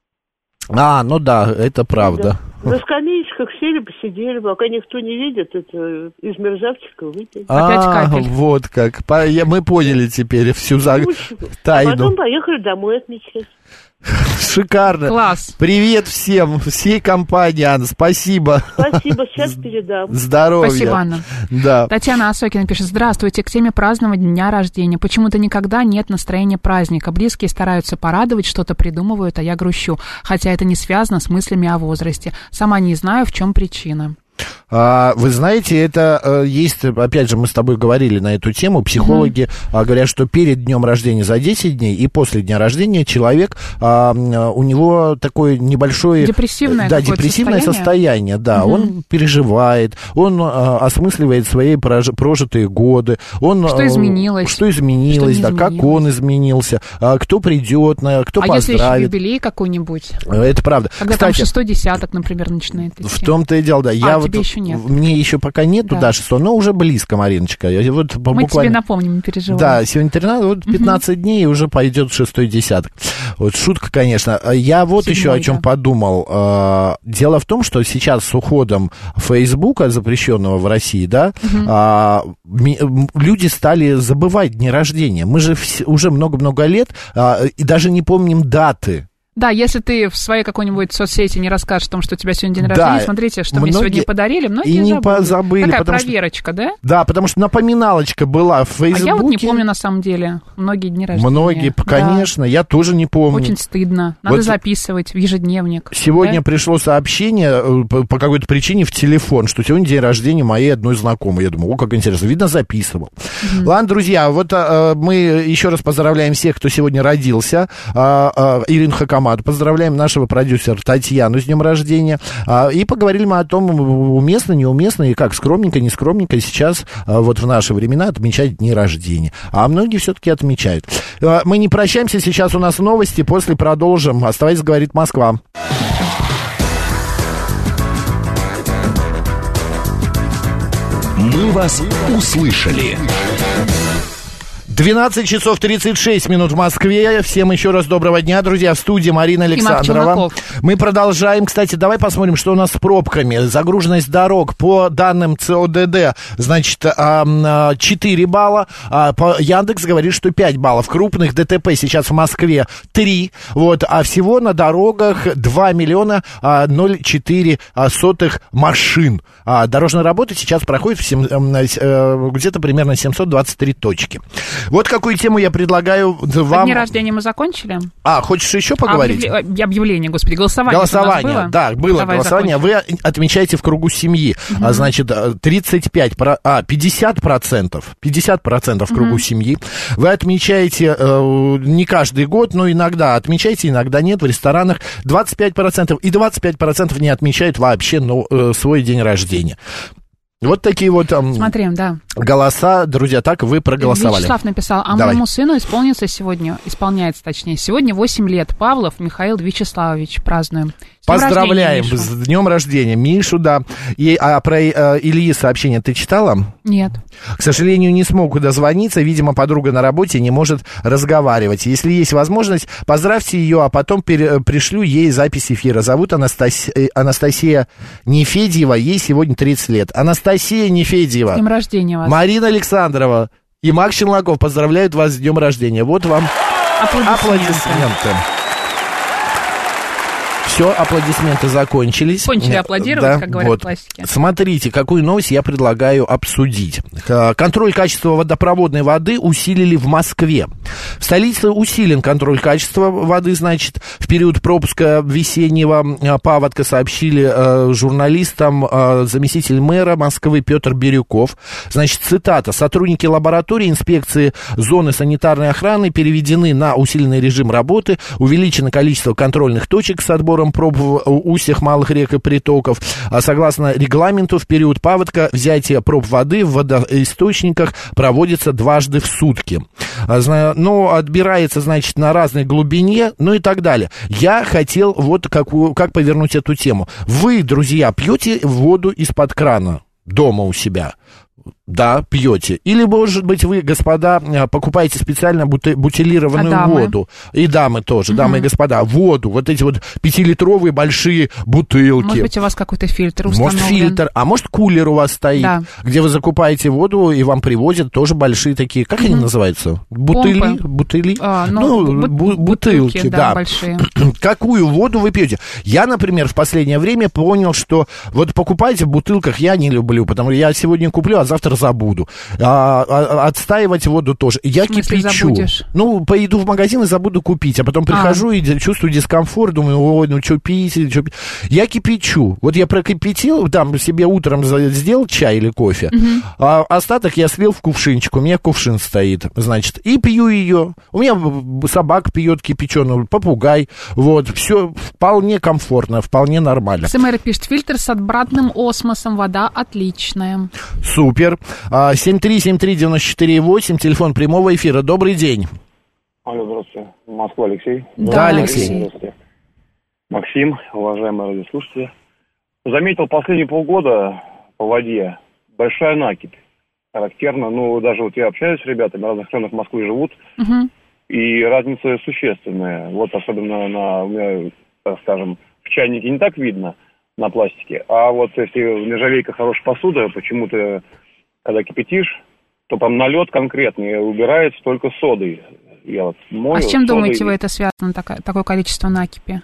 А, ну да, это правда. Да. На скамеечках сели, посидели, пока никто не видит, это из мерзавчика выпили. Опять капель. Вот как. Мы поняли теперь всю за... тайну. А потом поехали домой отмечать. Шикарно. Класс. Привет всем, всей компании, Анна, спасибо. Спасибо, сейчас передам. Здоровья. Спасибо, Анна. Да. Татьяна Осокина пишет, здравствуйте, к теме празднования дня рождения. Почему-то никогда нет настроения праздника. Близкие стараются порадовать, что-то придумывают, а я грущу. Хотя это не связано с мыслями о возрасте. Сама не знаю, в чем причина. А, вы знаете, это есть, опять же, мы с тобой говорили на эту тему, психологи mm-hmm. говорят, что перед днем рождения за десять дней и после дня рождения человек, а, у него такое небольшое... Депрессивное да, депрессивное состояние, состояние да, mm-hmm. он переживает, он а, осмысливает свои прож, прожитые годы, он... Что изменилось. Что изменилось, что да, изменилось. Как он изменился, а, кто придет, на, кто а поздравит. А если еще юбилей какой-нибудь? Это правда. Когда Кстати, там шестой десяток, например, начинает идти. В том-то и дело, да. А, я тебе вот, еще нет. Мне еще пока нету, да, шестого, но уже близко, Мариночка. Я вот Мы буквально... тебе напомним, не переживай. Да, сегодня тринадцать, вот пятнадцать угу. дней, и уже пойдет шестой десяток. Вот шутка, конечно. Я вот Седьмой, еще о чем да. подумал. Дело в том, что сейчас с уходом Фейсбука, запрещенного в России, да, угу. люди стали забывать дни рождения. Мы же уже много-много лет и даже не помним даты. Да, если ты в своей какой-нибудь соцсети не расскажешь о том, что у тебя сегодня день рождения, да, смотрите, что многие... мне сегодня подарили, многие и не забыли. забыли. Такая что... проверочка, да? Да, потому что напоминалочка была в Фейсбуке. А я вот не помню, на самом деле, многие дни рождения. Многие, да. конечно, я тоже не помню. Очень стыдно. Надо вот записывать в ежедневник. Сегодня да? пришло сообщение по, по какой-то причине в телефон, что сегодня день рождения моей одной знакомой. Я думаю, о, как интересно, видно, записывал. Mm-hmm. Ладно, друзья, вот а, мы еще раз поздравляем всех, кто сегодня родился. А, а, Ирина Хакамада «Ахмат». Поздравляем нашего продюсера Татьяну с днем рождения. А, и поговорили мы о том, уместно, неуместно, и как скромненько, не скромненько сейчас, а, вот в наши времена, отмечать дни рождения. А многие все-таки отмечают. А, мы не прощаемся, сейчас у нас новости, после продолжим. Оставайтесь, говорит Москва. Мы вас услышали. двенадцать часов тридцать шесть минут в Москве. Всем еще раз доброго дня, друзья. В студии Марина Александрова. Мы продолжаем. Кстати, давай посмотрим, что у нас с пробками. Загруженность дорог по данным ЦОДД, значит, четыре балла. По Яндекс говорит, что пять баллов. Крупных ДТП сейчас в Москве три. Вот, а всего на дорогах два миллиона ноль целых четыре сотых машин. Дорожная работа сейчас проходит в сем... где-то примерно семьсот двадцать три точки. Вот какую тему я предлагаю вам... Дни рождения мы закончили. А, хочешь еще поговорить? Объявление, объявление, господи, голосование. Голосование, было? да, было Давай голосование. закончим. Вы отмечаете в кругу семьи. Угу. А, значит, тридцать пять, а, пятьдесят процентов, пятьдесят процентов в кругу угу. семьи. Вы отмечаете э, не каждый год, но иногда отмечаете, иногда нет. В ресторанах двадцать пять процентов и двадцать пять процентов не отмечают вообще ну, э, свой день рождения. Вот такие вот там Смотрим, да. голоса, друзья, так вы проголосовали. Вячеслав написал, а Давай. моему сыну исполнится сегодня, исполняется точнее, сегодня восемь лет. Павлов Михаил Вячеславович, празднуем. Поздравляем рождения, с днем рождения Мишу, да. И, а про э, Ильи сообщение ты читала? Нет. К сожалению, не смог дозвониться, видимо, подруга на работе не может разговаривать. Если есть возможность, поздравьте ее, а потом пере, пришлю ей запись эфира. Зовут Анастас... Анастасия Нефедьева, ей сегодня тридцать лет. Анастасия Нефедьева. С днем рождения вас. Марина Александрова и Макс Челноков поздравляют вас с днем рождения. Вот вам аплодисменты. аплодисменты. Все, аплодисменты закончились. Кончили аплодировать, да, как говорят вот. Классики. Смотрите, какую новость я предлагаю обсудить. Контроль качества водопроводной воды усилили в Москве. В столице усилен контроль качества воды, значит, в период пропуска весеннего паводка, сообщили э, журналистам э, заместитель мэра Москвы Петр Бирюков. Значит, цитата. Сотрудники лаборатории инспекции зоны санитарной охраны переведены на усиленный режим работы, увеличено количество контрольных точек с отбором проб в устьях малых рек и притоков. А согласно регламенту, в период паводка взятие проб воды в водоисточниках проводится дважды в сутки. Но отбирается, значит, на разной глубине, ну и так далее. Я хотел вот какую, как повернуть эту тему. Вы, друзья, пьете воду из-под крана дома у себя? Да, пьете. Или, может быть, вы, господа, покупаете специально бути- бутилированную а воду. И дамы тоже, угу. дамы и господа. Воду, вот эти вот пятилитровые большие бутылки. Может быть, у вас какой-то фильтр установлен. Может, фильтр, а может, кулер у вас стоит, да. где вы закупаете воду, и вам привозят тоже большие такие, как угу. они называются? Бутыли? Помпы. Бутыли? А, ну, ну бу- бутылки, бутылки, да. да, большие. Какую воду вы пьете? Я, например, в последнее время понял, что вот покупайте в бутылках я не люблю, потому что я сегодня куплю, а завтра забуду. А, а, отстаивать воду тоже. Я кипячу. Забудешь? Ну, пойду в магазин и забуду купить, а потом прихожу а. и чувствую дискомфорт, думаю, ой, ну что пить, что пить. Я кипячу. Вот я прокипятил, там себе утром сделал чай или кофе, угу. а остаток я слил в кувшинчик, у меня кувшин стоит, значит, и пью ее. У меня собака пьет кипяченую, попугай, вот, все вполне комфортно, вполне нормально. СМР пишет, фильтр с обратным осмосом, вода отличная. Супер. семь три семь три девять четыре восемь, телефон прямого эфира. Добрый день. Алло, здравствуйте. Москва, Алексей. Да, да Алексей. Здравствуйте. Максим, уважаемые радиослушатели. Заметил последние полгода по воде большая накипь. Характерно, ну, даже вот я общаюсь с ребятами, в разных районах Москвы живут, угу. и разница существенная. Вот особенно на, у меня, так скажем, в чайнике не так видно на пластике, а вот если в нержавейках хорошая посуда, почему-то когда кипятишь, то там налет конкретный убирается только содой. Я вот мою, а с чем, содой... думаете, вы это связано, такое, такое количество накипи?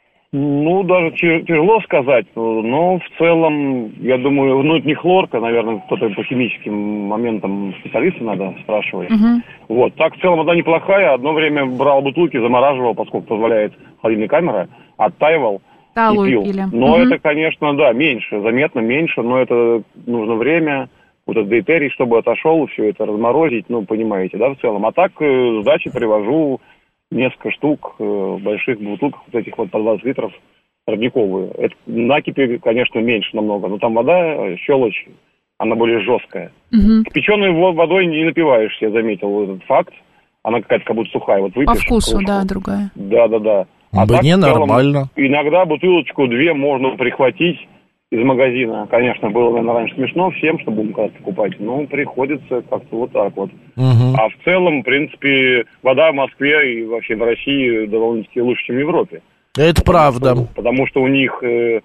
Ну, даже тяжело сказать, но в целом, я думаю, ну, это не хлорка, наверное, кто-то по химическим моментам специалиста надо спрашивать. Угу. Вот, так в целом вода неплохая, одно время брал бутылки, замораживал, поскольку позволяет холодильная камера, оттаивал да, и пил. Пили. Но угу. это, конечно, да, меньше, заметно меньше, но это нужно время, вот этот дейтерий, чтобы отошел, все это разморозить, ну, понимаете, да, в целом. А так, э, сдачи привожу, несколько штук э, больших бутылках, вот этих вот по двадцать литров, родниковые. Это, накипи, конечно, меньше намного, но там вода, щелочь, она более жесткая. Угу. Кипяченой водой не напиваешься, я заметил этот факт. Она какая-то как будто сухая. Вот выпьешь, по вкусу, кружку. Да, другая. Да-да-да. А Мне так, нормально. целом, иногда бутылочку-две можно прихватить из магазина. Конечно, было, наверное, раньше смешно всем, что будем когда-то покупать, но приходится как-то вот так вот. Угу. А в целом, в принципе, вода в Москве и вообще в России довольно-таки лучше, чем в Европе. Это правда. Потому, потому что у них э,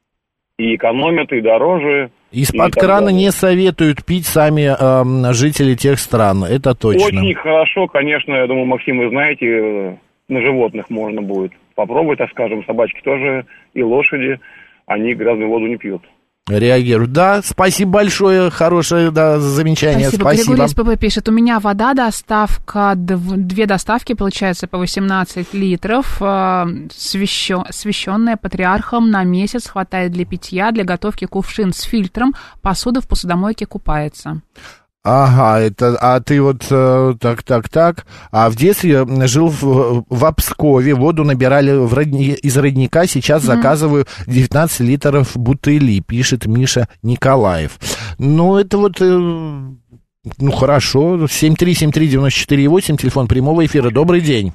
и экономят, и дороже. Из-под крана не советуют пить сами э, жители тех стран, это точно. Очень хорошо, конечно, я думаю, Максим, вы знаете, э, на животных можно будет попробовать, так скажем, собачки тоже и лошади, они грязную воду не пьют. Реагируют. Да, спасибо большое, хорошее да, замечание. Спасибо. Спасибо. Григорий СПП пишет, у меня вода, доставка, дв- две доставки, получается, по восемнадцать литров, э, священ, священная патриархом на месяц, хватает для питья, для готовки кувшин с фильтром, посуда в посудомойке купается. Ага, это, а ты вот э, так, так, так. А в детстве жил в, в Обскове, воду набирали в родни, из родника, сейчас mm-hmm. заказываю девятнадцать литров бутыли, пишет Миша Николаев. Ну, это вот, э, ну, хорошо, семь три семь три девять четыре восемь, телефон прямого эфира, добрый день.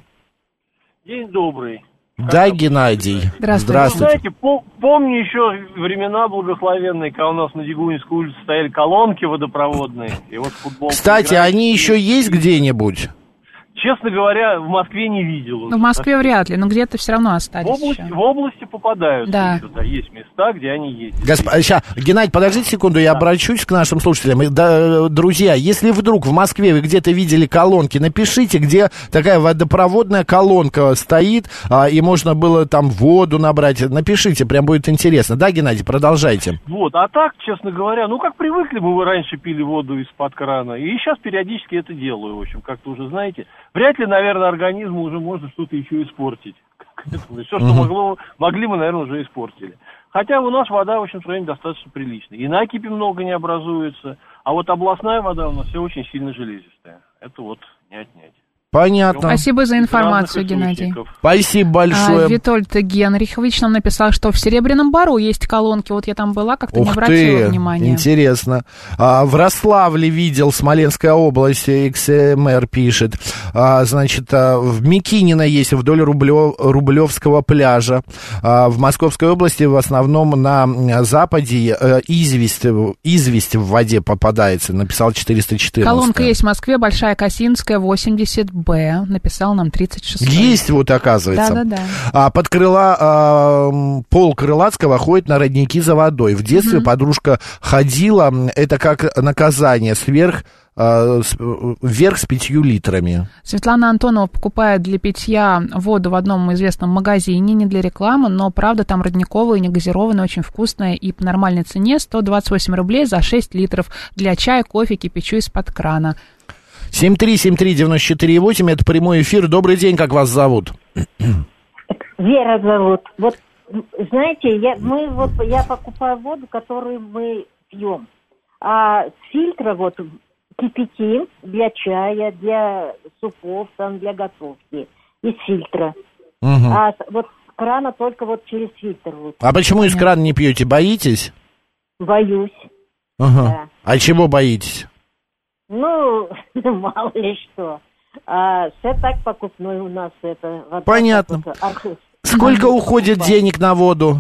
День добрый. Да, Геннадий. Здравствуйте. Здравствуйте. Вы знаете, пол, помню еще времена благословенные, когда у нас на Дегунинской улице стояли колонки водопроводные. И вот футбол. Кстати, играли. они еще есть где-нибудь? Честно говоря, в Москве не видел. Ну, в Москве вряд ли, но где-то все равно остались. В области, в области попадаются. Да. Еще, да. Есть места, где они есть. Госп... Сейчас, Геннадий, подождите секунду, я да. обращусь к нашим слушателям. Да, друзья, если вдруг в Москве вы где-то видели колонки, напишите, где такая водопроводная колонка стоит, а, и можно было там воду набрать. Напишите, прям будет интересно. Да, Геннадий, продолжайте. Вот, а так, честно говоря, ну, как привыкли мы, вы раньше пили воду из-под крана, и сейчас периодически это делаю, в общем, как-то уже знаете. Вряд ли, наверное, организму уже можно что-то еще испортить. Все, что могло, могли мы, наверное, уже испортили. Хотя у нас вода, в общем, в районе достаточно приличная. И накипи много не образуется. А вот областная вода у нас все очень сильно железистая. Это вот не отнять. Понятно. Спасибо за информацию, Геннадий. Спасибо большое. А, Витольд Генрихович нам написал, что в Серебряном Бару есть колонки. Вот я там была, как-то Ух не обратила ты, внимания. Интересно. А, в Рославле видел, Смоленская область, икс эм эр пишет. А, значит, а, в Микинино есть вдоль Рублев, Рублевского пляжа. А, в Московской области в основном на западе а, известь, известь в воде попадается, написал четыреста четырнадцать. Колонка есть в Москве, Большая Косинская, восемьдесят Б, написал нам тридцать шесть. Есть вот, оказывается. Да-да-да. А, под крыла, а, пол Крылатского ходит на родники за водой. В детстве mm-hmm. подружка ходила, это как наказание, сверх, а, с, вверх с пятью литрами. Светлана Антонова покупает для питья воду в одном известном магазине, не для рекламы, но, правда, там родниковая, негазированная, очень вкусная и по нормальной цене сто двадцать восемь рублей за шесть литров. Для чая, кофе кипячу из-под крана. семь три семь три девять четыре восемь, это прямой эфир. Добрый день, как вас зовут? Вера зовут. Вот, знаете, я, мы, вот, я покупаю воду, которую мы пьем. А с фильтра вот кипятим для чая, для супов, там, для готовки. Из фильтра. Угу. А вот с крана только вот через фильтр. Вот. А почему из крана не пьете? Боитесь? Боюсь. Ага. Да. А чего боитесь? Ну, мало ли что. А все так покупной у нас это. Вот понятно. Вот, сколько уходит покупать. Денег на воду?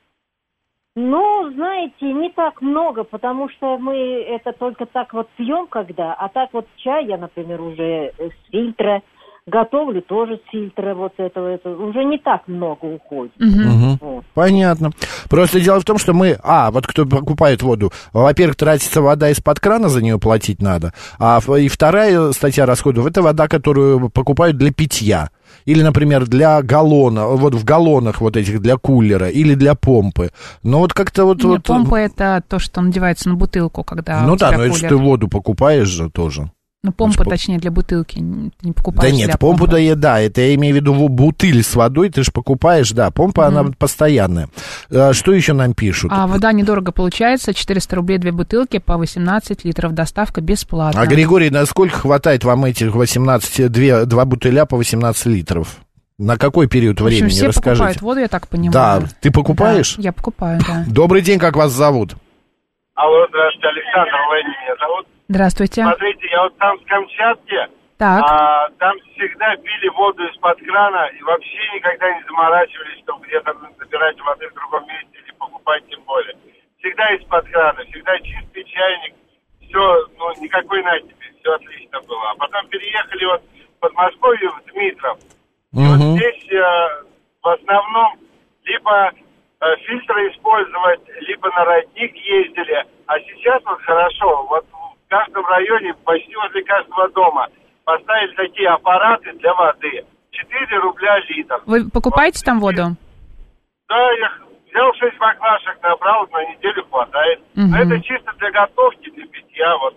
Ну, знаете, не так много, потому что мы это только так вот пьем когда, а так вот чай я, например, уже с фильтра, готовлю тоже с фильтра вот этого, это уже не так много уходит. Угу. Вот. Понятно. Просто дело в том, что мы, а, вот кто покупает воду, во-первых, тратится вода из-под крана, за нее платить надо, а и вторая статья расходов, это вода, которую покупают для питья. Или, например, для галлона, вот в галлонах вот этих, для кулера, или для помпы. Но вот как-то вот... Нет, вот... помпа — это то, что надевается на бутылку, когда ну да, но кулер. это ты воду покупаешь же тоже. Ну, помпа, точнее, для бутылки, не покупаешь. Да нет, помпу, да, я, да, это я имею в виду бутыль с водой, ты же покупаешь, да, помпа, mm-hmm. она постоянная. А, что еще нам пишут? А вода недорого получается, четыреста рублей две бутылки по восемнадцать литров, доставка бесплатна. А, Григорий, насколько хватает вам этих восемнадцать, две, два бутыля по восемнадцать литров? На какой период в общем, времени, все расскажите? Покупают воду, я так понимаю. Да, ты покупаешь? Да, я покупаю, да. Добрый день, как вас зовут? Алло, здравствуйте, Александр Лэнни меня зовут. Здравствуйте. Смотрите, я вот там с Камчатки, так. А, там всегда пили воду из-под крана и вообще никогда не заморачивались, чтобы где-то набирать воды в другом месте или покупать тем более. Всегда из-под крана, всегда чистый чайник, все, ну, никакой накипи, все отлично было. А потом переехали вот в Подмосковье, в Дмитров. И угу. вот здесь э, в основном либо э, фильтры использовать, либо на родник ездили. А сейчас вот хорошо, вот в каждом районе, почти возле каждого дома поставили такие аппараты для воды. четыре рубля литр. Вы покупаете вот, там воду? Да, я взял шесть баклашек, набрал, на неделю хватает. Угу. Но это чисто для готовки, для питья, вот.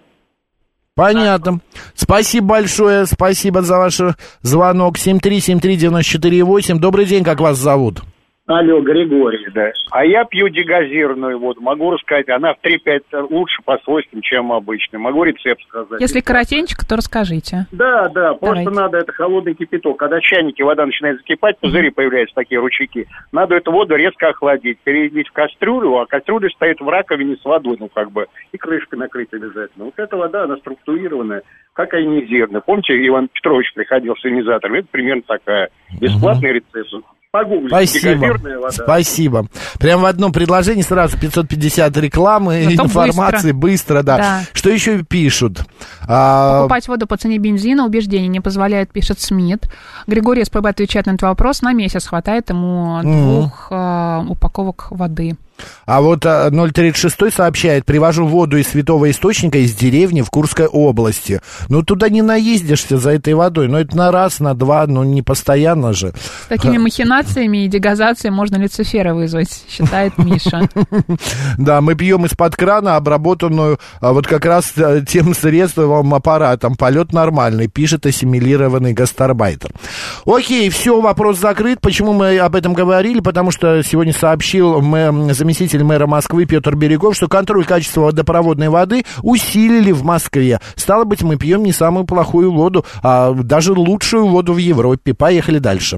Понятно. Спасибо большое, спасибо за ваш звонок. семь три семь три девять четыре восемь. Добрый день, как вас зовут? Алло, Григорий, да. А я пью дегазированную воду. Могу рассказать, она в три-пять лучше по свойствам, чем обычная. Могу рецепт сказать. Если коротенько, то расскажите. Да, да, Давайте. просто надо, это холодный кипяток. Когда в чайнике вода начинает закипать, пузыри появляются, такие ручейки. Надо эту воду резко охладить, перелить в кастрюлю, а кастрюля стоит в раковине с водой, ну как бы, и крышкой накрыть обязательно. Вот эта вода, она структурированная, как ионизированная. Помните, Иван Петрович приходил с ионизатором? Это примерно такая. Бесплатный угу. рецепт. Погуглите, спасибо, спасибо. Прям в одном предложении сразу пятьсот пятьдесят рекламы, зато информации, быстро, быстро да. да. Что еще пишут? Покупать воду по цене бензина убеждение не позволяет, пишет Смит. Григорий СПБ отвечает на этот вопрос. На месяц хватает ему двух mm. упаковок воды. А вот ноль тридцать шесть сообщает: привожу воду из святого источника из деревни в Курской области. Ну, туда не наездишься за этой водой. Ну, это на раз, на два, ну, не постоянно же. С такими махинациями и дегазацией можно Люцифера вызвать, считает Миша. Да, мы пьем из-под крана обработанную вот как раз тем средством, аппаратом. Полет нормальный, пишет ассимилированный гастарбайтер. Окей, все, вопрос закрыт. Почему мы об этом говорили? Потому что сегодня сообщил мэ, заместитель мэра Москвы Петр Берегов, что контроль качества водопроводной воды усилили в Москве. Стало быть, мы пьем не самую плохую воду, а даже лучшую воду в Европе. Поехали дальше.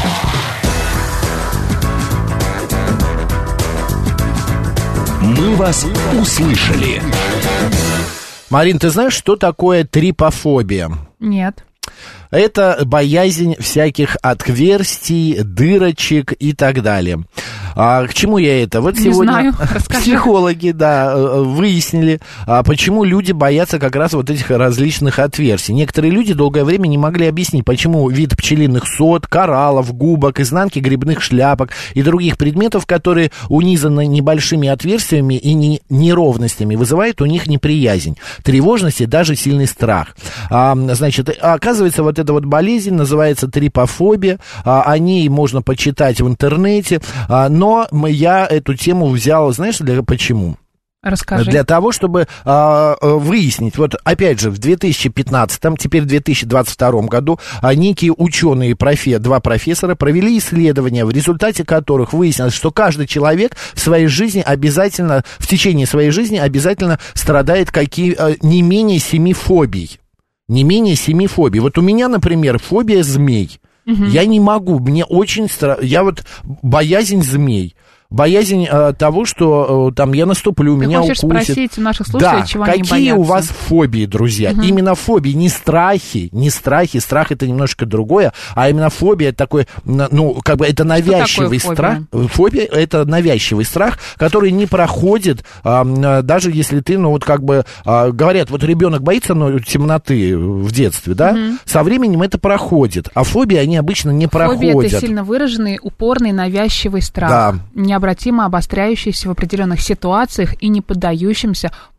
Мы вас услышали. Марин, ты знаешь, что такое трипофобия? Нет. Это боязнь всяких отверстий, дырочек и так далее. А, к чему я это? Вот не сегодня знаю. психологи, да, выяснили, а, почему люди боятся как раз вот этих различных отверстий. Некоторые люди долгое время не могли объяснить, почему вид пчелиных сот, кораллов, губок, изнанки грибных шляпок и других предметов, которые унизаны небольшими отверстиями и не, неровностями, вызывает у них неприязнь, тревожность и даже сильный страх. А, значит, оказывается, вот эта вот болезнь называется трипофобия. А, о ней можно почитать в интернете, а, но Но я эту тему взял, знаешь, для почему? Расскажи. Для того, чтобы а, выяснить, вот опять же, в две тысячи пятнадцатом, теперь в две тысячи двадцать втором году а, некие ученые, профе, два профессора, провели исследования, в результате которых выяснилось, что каждый человек в своей жизни обязательно, в течение своей жизни обязательно страдает какие, а, не менее семи фобий. Не менее семи фобий. Вот у меня, например, фобия змей. Угу. Я не могу, мне очень страшно, я вот боязнь змей. Боязнь э, того, что э, там я наступлю, Ты меня укусит. Ты хочешь спросить у наших слушателей, да, чего они боятся? какие у вас фобии, друзья? Угу. Именно фобии, не страхи, не страхи, страх это немножко другое, а именно фобия такой, ну, как бы это навязчивый страх. Фобия это навязчивый страх, который не проходит, э, даже если ты, ну, вот как бы, э, говорят, вот ребенок боится, ну, темноты в детстве, да, угу. Со временем это проходит, а фобии, они обычно не Фобия проходят. Фобия это сильно выраженный, упорный, навязчивый страх. Да. Необратимо обостряющийся в определенных ситуациях и не поддающимся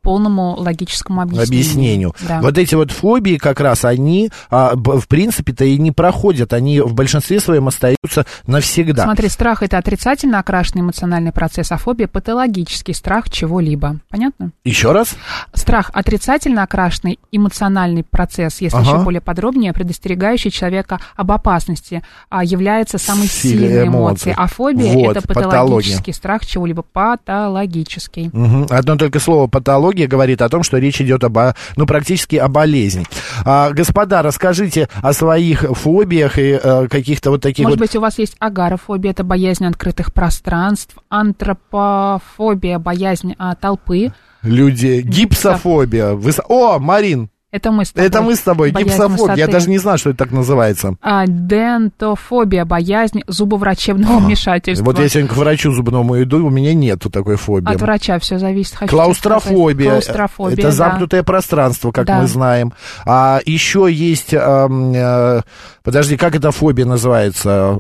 полному логическому объяснению. объяснению. Да. Вот эти вот фобии как раз, они, а, в принципе-то, и не проходят, они в большинстве своем остаются навсегда. Смотри, страх — это отрицательно окрашенный эмоциональный процесс, а фобия — патологический страх чего-либо. Понятно? Еще раз? Страх — отрицательно окрашенный эмоциональный процесс, если ага. еще более подробнее, предостерегающий человека об опасности, а, является самой Сильной сильной эмоцией. А фобия вот, — это патологический патология. страх чего-либо. Патологический. Угу. Одно только слово «патология» говорит о том, что речь идет об, ну, практически о болезни. А, господа, расскажите о своих фобиях и а, каких-то вот таких Может вот... быть, у вас есть агорафобия, это боязнь открытых пространств, антропофобия, боязнь а, толпы. Люди, гипсофобия. Выс... О, Марин! Это мы с тобой. Это мы с тобой, гипсофобия. Я даже не знаю, что это так называется. А, дентофобия, боязнь зубоврачебного вмешательства. Вот я сегодня к врачу зубному иду, у меня нету такой фобии. От врача все зависит. Хочу Клаустрофобия. Клаустрофобия. Это замкнутое да. пространство, как да. мы знаем. А еще есть, а, а, подожди, как эта фобия называется?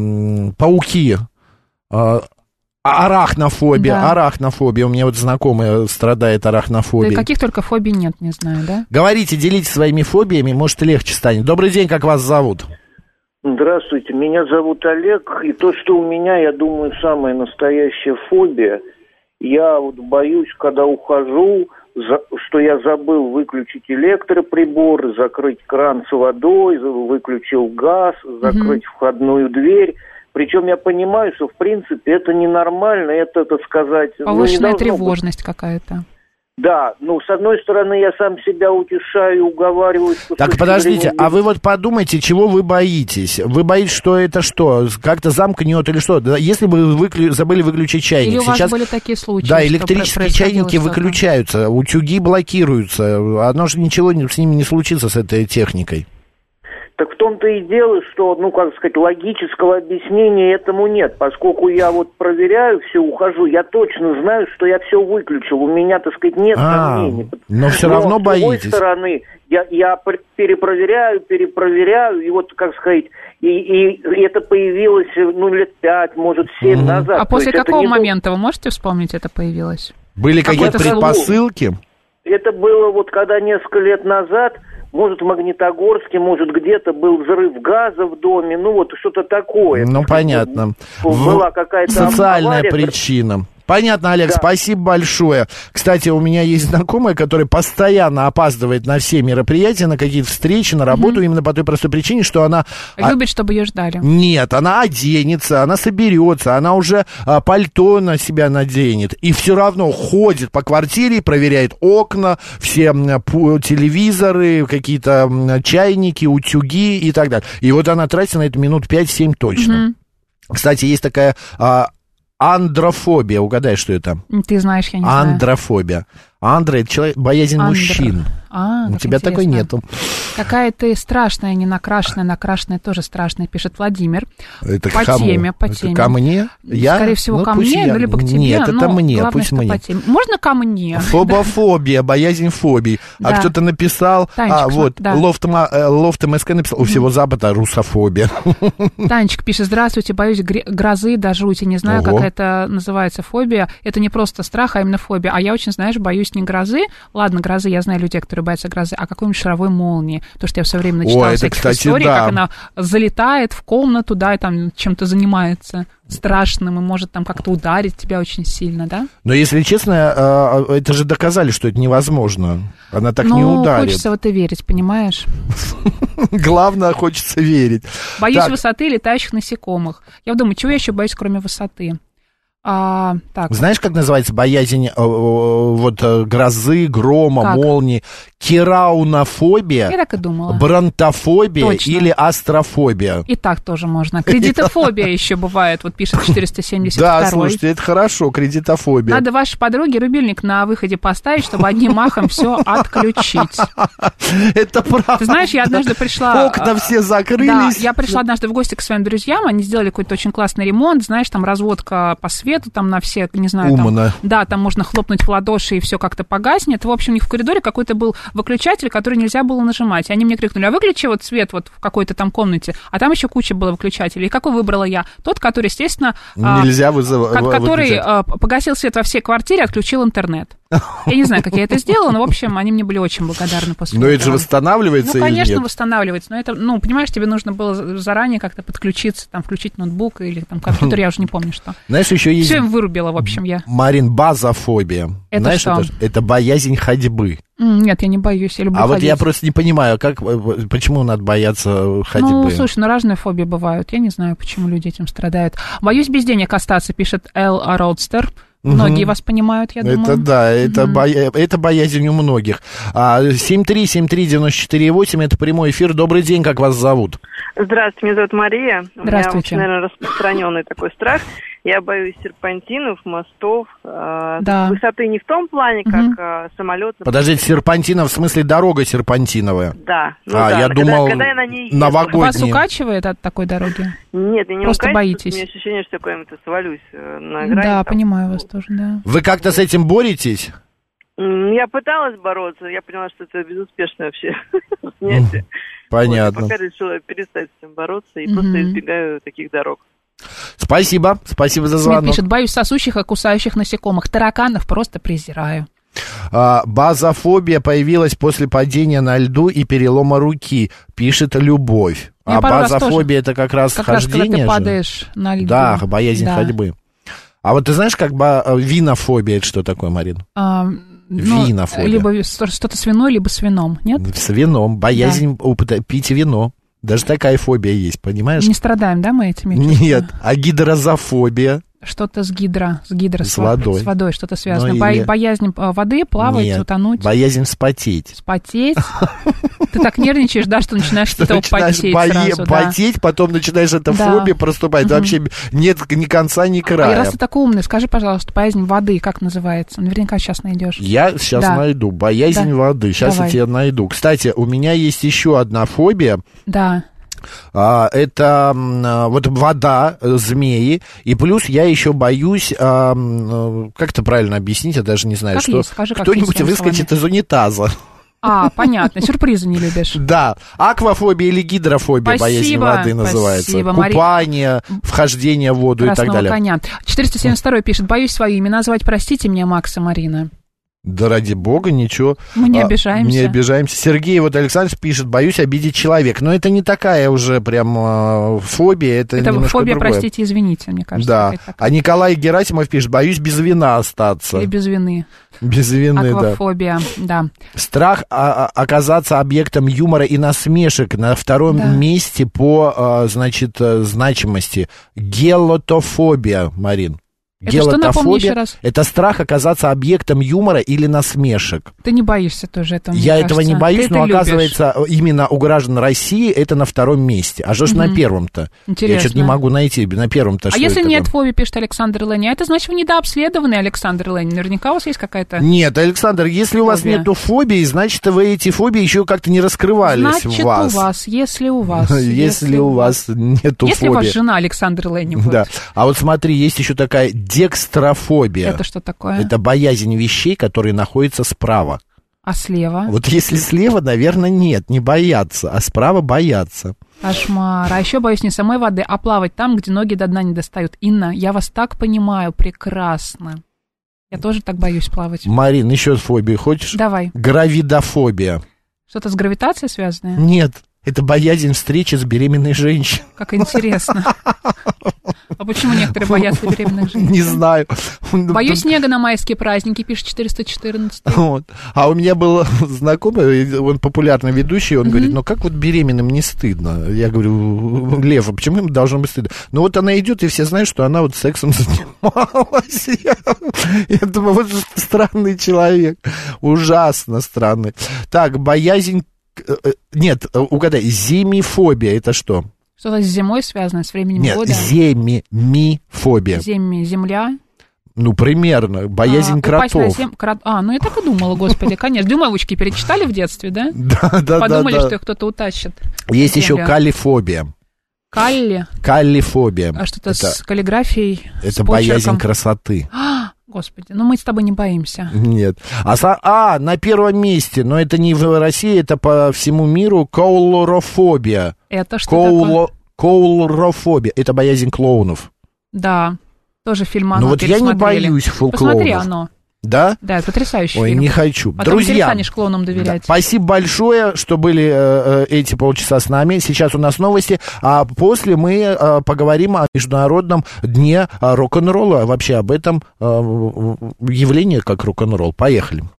Пауки. А, Арахнофобия, да. арахнофобия. У меня вот знакомая страдает арахнофобией. Да, каких только фобий нет, не знаю, да? Говорите, делитесь своими фобиями, может, легче станет. Добрый день, как вас зовут? Здравствуйте, меня зовут Олег, и то, что у меня, я думаю, самая настоящая фобия, я вот боюсь, когда ухожу, за, что я забыл выключить электроприбор, закрыть кран с водой, выключил газ, закрыть угу. входную дверь. Причем я понимаю, что, в принципе, это ненормально, это, так сказать... Повышенная ну, тревожность быть. Какая-то. Да, ну, с одной стороны, я сам себя утешаю, уговариваю... Что так, подождите, а вы вот подумайте, чего вы боитесь? Вы боитесь, что это что, как-то замкнет или что? Если бы вы выклю... забыли выключить чайник... Или у вас сейчас... были такие случаи, Да, электрические чайники что-то. выключаются, утюги блокируются, одно же ничего с ними не случится, с этой техникой. Так в том-то и дело, что, ну, как сказать, логического объяснения этому нет. Поскольку я вот проверяю все, ухожу, я точно знаю, что я все выключил. У меня, так сказать, нет а, сомнений. Но все равно но, боитесь. с другой стороны, я, я перепроверяю, перепроверяю, и вот, как сказать, и, и это появилось, ну, лет пять, может, семь mm-hmm. назад. А То после какого не... момента, вы можете вспомнить, это появилось? Были какие-то предпосылки? Это было вот когда несколько лет назад... Может, в Магнитогорске, может, где-то был взрыв газа в доме, ну, вот что-то такое. Ну, понятно. Была какая-то социальная авария. Причина. Понятно, Олег, да. спасибо большое. Кстати, у меня есть знакомая, которая постоянно опаздывает на все мероприятия, на какие-то встречи, на работу, mm-hmm. именно по той простой причине, что она... Любит, чтобы ее ждали. Нет, она оденется, она соберется, она уже а, пальто на себя наденет, и все равно ходит по квартире, проверяет окна, все а, телевизоры, какие-то а, чайники, утюги и так далее. И вот она тратит на это минут пять-семь точно. Mm-hmm. Кстати, есть такая... А, андрофобия, угадай, что это? Ты знаешь, я не Андрофобия. знаю. Андро, это человек, боязнь Андро. мужчин. А, У тебя интересно. такой нету. Какая ты страшная, не накрашенная, накрашенная тоже страшная, пишет Владимир. Это по кому? теме, по это теме. Ко мне? Я? Скорее всего, ну, ко мне, я. ну, либо к тебе. Нет, это мне, главное, пусть мне. По теме. Можно ко мне? Фобофобия, боязнь фобий. Да. А кто-то написал, Танечка, а вот, да. Лофт МСК написал, у всего Запада русофобия. Танечка пишет, здравствуйте, боюсь грозы до жути, не знаю, Ого. как это называется, фобия. Это не просто страх, а именно фобия. А я очень, знаешь, боюсь не грозы. Ладно, грозы, я знаю людей, которые боятся грозы, а какой-нибудь шаровой молнии. То, что я все время начитала О, всяких это, кстати, историй, да. как она залетает в комнату, да, и там чем-то занимается страшным, и может там как-то ударить тебя очень сильно, да? Но, если честно, это же доказали, что это невозможно. Она так ну, не ударит. хочется в это верить, понимаешь? Главное, хочется верить. Боюсь так. высоты и летающих насекомых. Я думаю, чего я еще боюсь, кроме высоты? А, так. Знаешь, как называется боязнь э, вот, грозы, грома, как? молнии? Кераунофобия, Я так и думала. бронтофобия Точно. или астрофобия. И так тоже можно. Кредитофобия еще бывает, вот пишет четыреста семьдесят два. Да, слушайте, это хорошо, кредитофобия. Надо вашей подруге рубильник на выходе поставить, чтобы одним махом все отключить. Это правда. Ты знаешь, я однажды пришла... Окна все закрылись. Да, я пришла однажды в гости к своим друзьям, они сделали какой-то очень классный ремонт, знаешь, там разводка по свету, там на все, не знаю, там, да, там можно хлопнуть в ладоши и все как-то погаснет. В общем, у них в коридоре какой-то был выключатель, который нельзя было нажимать. И они мне крикнули, а выключи вот свет вот в какой-то там комнате. А там еще куча было выключателей. И какой выбрала я? Тот, который, естественно... Нельзя вызывать. Который а, погасил свет во всей квартире, отключил интернет. Я не знаю, как я это сделала, но, в общем, они мне были очень благодарны после Но этого. это же восстанавливается Ну, или конечно, нет? восстанавливается, но это, ну, понимаешь, тебе нужно было заранее как-то подключиться, там, включить ноутбук или там компьютер, я уже не помню, что. Знаешь, еще есть... Все им вырубила, в общем, я. Марин, базофобия. Это Знаешь, что? Это, это боязнь ходьбы. Нет, я не боюсь, я люблю А вот ходить. я просто не понимаю, как, почему надо бояться ходьбы? Ну, слушай, ну разные фобии бывают. Я не знаю, почему люди этим страдают. Боюсь без денег остаться, пишет Эл Родстер. Многие вас понимают, я думаю. Это да, это, угу. боя... это боязнь у многих. семь три семь три девять четыре восемь, это прямой эфир. Добрый день, как вас зовут? Здравствуйте, меня зовут Мария. Здравствуйте. У меня очень, наверное, распространенный такой страх. Я боюсь серпантинов, мостов, э, да. высоты не в том плане, как угу. э, самолет. Подождите, серпантинов, в смысле дорога серпантиновая? Да. Ну, а, да, я когда, думал, когда я на ней еду. новогодние. Вас укачивает от такой дороги? Нет, я не Просто укачиваюсь, боитесь? У меня ощущение, что я куда-нибудь свалюсь э, на грани. Да, там. понимаю вас тоже, да. Вы как-то с этим боретесь? Я пыталась бороться, я поняла, что это безуспешно вообще снятие. Понятно. Вот, пока решила перестать с этим бороться и mm-hmm. просто избегаю таких дорог. Спасибо, спасибо за звонок. Смит пишет, боюсь сосущих и кусающих насекомых. Тараканов просто презираю. А, базофобия появилась после падения на льду и перелома руки, пишет Любовь. Я а базофобия это как раз как хождение раз, когда ты же. падаешь на льду. Да, боязнь да. ходьбы. А вот ты знаешь, как ба- винофобия, это что такое, Марин? А, ну, винофобия. Либо что-то с виной, либо с вином, нет? С вином, боязнь да. опыта, пить вино. Даже такая фобия есть, понимаешь? Не страдаем, да, мы этими? Нет, а гидрозофобия? Что-то с гидро, с гидро, с, с водой. С водой что-то связано. Ну, Бо- или... Боязнь воды, плавать, Нет, утонуть. Боязнь вспотеть. Спотеть? Ты так нервничаешь, да, что начинаешь что-то потеть сразу. Потеть, потом начинаешь эта фобия проступать. Вообще нет ни конца, ни края. И раз ты такой умный, скажи, пожалуйста, боязнь воды, как называется? Наверняка сейчас найдешь. Я сейчас найду. Боязнь воды. Сейчас я тебе найду. Кстати, у меня есть еще одна фобия. Да. А, это а, вот вода, змеи, и плюс я еще боюсь, а, как это правильно объяснить, я даже не знаю, как что есть, скажи, кто-нибудь выскочит из унитаза. А, понятно, сюрпризы не любишь. Да, аквафобия или гидрофобия, спасибо, боязнь воды называется. Спасибо, Купание, Мари... вхождение в воду Красного и так далее. Коня. четыреста семьдесят два пишет, боюсь свои имена звать, простите меня, Макс и Марина. Да ради бога, ничего. Мы не обижаемся. Не обижаемся. Сергей вот Александр пишет, боюсь обидеть человека. Но это не такая уже прям э, фобия, это, это немножко фобия, другое. простите, извините, мне кажется. Да. А Николай Герасимов пишет, боюсь без вина остаться. Или без вины. Без вины, аквафобия, да. да. Страх а, а, оказаться объектом юмора и насмешек на втором да. месте по, а, значит, значимости. Гелотофобия, Марин. Это Гелотофобия — это страх оказаться объектом юмора или насмешек. Ты не боишься тоже этого, Я мне этого кажется. не боюсь, Ты но это оказывается, любишь. Именно у граждан России это на втором месте. А что ж угу. на первом-то? Интересно. Я что-то не могу найти. На первом-то а что если это нет было? фобии, пишет Александр Ленни, а это значит, вы недообследованный, Александр Ленни. Наверняка у вас есть какая-то... Нет, Александр, если фобия. У вас нету фобии, значит, вы эти фобии еще как-то не раскрывались значит, в вас. у вас, если у вас. Если у вас нету фобии. Если у вас жена Александр Ленни будет. Да. А вот смотри, есть еще такая декстрофобия. Это что такое? Это боязнь вещей, которые находятся справа. А слева? Вот если слева, наверное, нет, не бояться, а справа бояться. Кошмар. А еще боюсь не самой воды, а плавать там, где ноги до дна не достают. Инна, я вас так понимаю прекрасно. Я тоже так боюсь плавать. Марин, еще фобию хочешь? Давай. Гравидофобия. Что-то с гравитацией связанное? Нет. Это боязнь встречи с беременной женщиной. Как интересно. А почему некоторые боятся беременных женщин? Не знаю. Боюсь снега на майские праздники, пишет четыреста четырнадцать. Вот. А у меня был знакомый, он популярный ведущий, он mm-hmm. говорит, ну как вот беременным не стыдно? Я говорю, Лев, а почему им должно быть стыдно? Ну вот она идет, и все знают, что она вот сексом занималась. Я, я думаю, вот странный человек. Ужасно странный. Так, боязнь... Нет, угадай, зимифобия, это что? Что-то с зимой связано, с временем Нет, года? Нет, зимифобия. Земи, земля? Ну, примерно, боязнь а, кротов. Зем... Крот... А, ну я так и думала, господи, конечно. Дюймовочки перечитали в детстве, да? Да, да, Подумали, да, да. что их кто-то утащит. Есть еще каллифобия. Калли? Каллифобия. А что-то это, с каллиграфией? Это с боязнь красоты. Господи, ну мы с тобой не боимся. Нет. А, а, на первом месте, но это не в России, это по всему миру, коулорофобия. Это что Коуло... такое? Коулорофобия. Это боязнь клоунов. Да, тоже фильм «Оно» Ну вот я не боюсь фу- Посмотри клоунов. «Оно». Да? Да, потрясающий Ой, фильм. не хочу. Потом Друзья, перестанешь клоунам доверять. Да, спасибо большое, что были э, эти полчаса с нами. Сейчас у нас новости, а после мы э, поговорим о Международном дне рок-н-ролла, вообще об этом э, явлении как рок-н-ролл. Поехали.